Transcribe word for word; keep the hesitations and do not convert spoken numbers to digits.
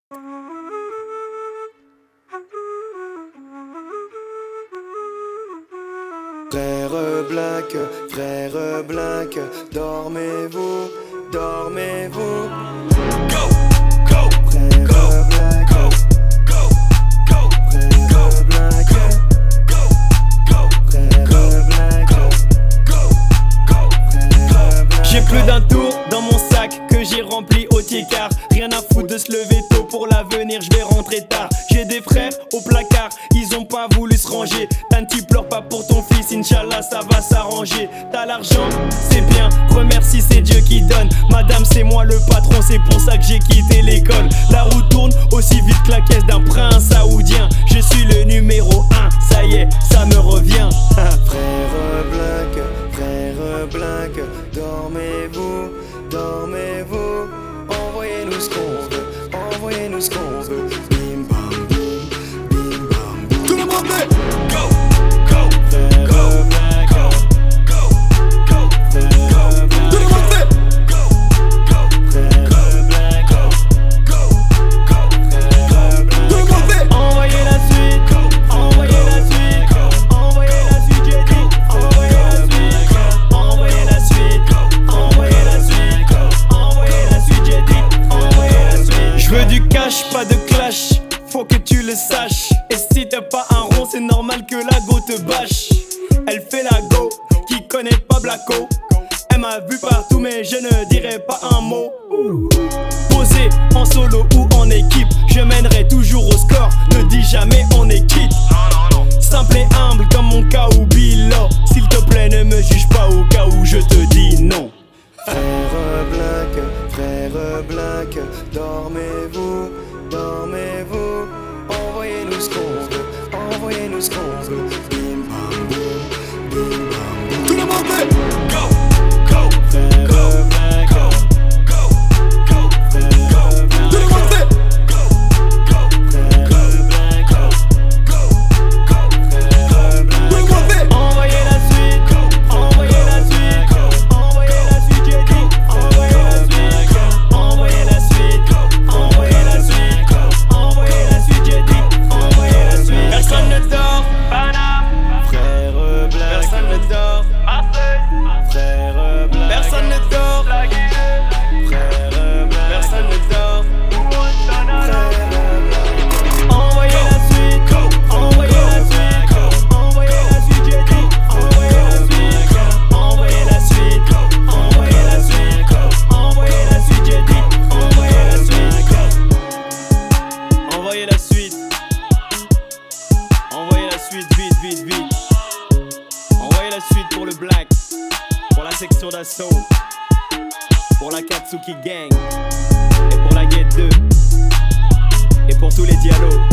Frère Black, frère Black, dormez-vous, dormez-vous. Go, go, frère go, Black, go, go, go, frère Black, go, go, frère Black, go, go, frère Black. J'ai plus d'un tour dans mon sac que j'ai rempli au tiers-quart. Rien à foutre de se lever tôt pour l'avenir, je vais rentrer tard. J'ai des frères au placard, ils ont pas voulu se ranger. Tan, tu pleures pas pour ton fils, Inch'Allah ça va s'arranger. T'as l'argent, c'est bien, remercie c'est Dieu qui donne. Madame c'est moi le patron, c'est pour ça que j'ai quitté l'école. La roue tourne aussi vite que la caisse d'un prince saoudien. Je suis le numéro un, ça y est, ça me revient. Frère Black, frère Black, dormez-vous, dormez-vous. Envoyez-nous ce qu'on veut, envoyez-nous ce qu'on veut. Bim bam boum, bim bam boum. tout le monde fait. Go, go, Frère go, Black, go, go, go, frère Black, tout le monde fait. Go, go, frère Black, go, go, frère Black. tout le monde fait. Envoyez la suite, envoyez la suite, envoyez la suite, j'ai dit. Envoyez la suite, envoyez la suite, envoyez la suite, envoyez la suite, j'ai dit. Envoyez la suite. Je veux du cash, pas de clash, faut que tu le saches. Et si t'as pas un rond, c'est normal que la go te bâche. Elle fait la go, qui connaît pas Blacko. Elle m'a vu partout mais je ne dirai pas un mot. Posé en solo ou en équipe, je mènerai toujours au score. Ne dis jamais on est quitte. Simple et humble comme mon cas ou Bilo. S'il te plaît ne me juge pas au cas où je te dis non. Frère Black, frère Black, dormez-vous, dormez-vous. Envoyez-nous ce qu'on veut, envoyez-nous ce qu'on veut. Bim bam boum, bim bam boum. Tout le monde fait. Go, go, Frère go, Black, go, go, go, frère tout le Black, monde fait. Go, go, frère Black, go, go, go, frère tout le Black. monde fait. Envoyez la suite, envoyez la suite, envoyez la suite, j'ai dit. Envoyez la suite, envoyez la suite, envoyez la suite, envoyez la suite, j'ai dit. Envoyez la suite. Personne ne dort, Frère Black, personne ne dort, frère Black, personne ne dort, frère Black, personne ne dort. frère Black. Envoyez la suite, envoyez la suite, envoyez la suite, j'ai dit. Envoyez la suite, envoyez la suite, envoyez la suite, envoyez la suite, j'ai dit. Envoyez la suite, envoyez la suite, envoyez la suite, vite, vite, vite. Envoyez la suite pour le Black, pour la section d'assaut, pour la Katsuki Gang, et pour la Gate deux, et pour tous les dialogues.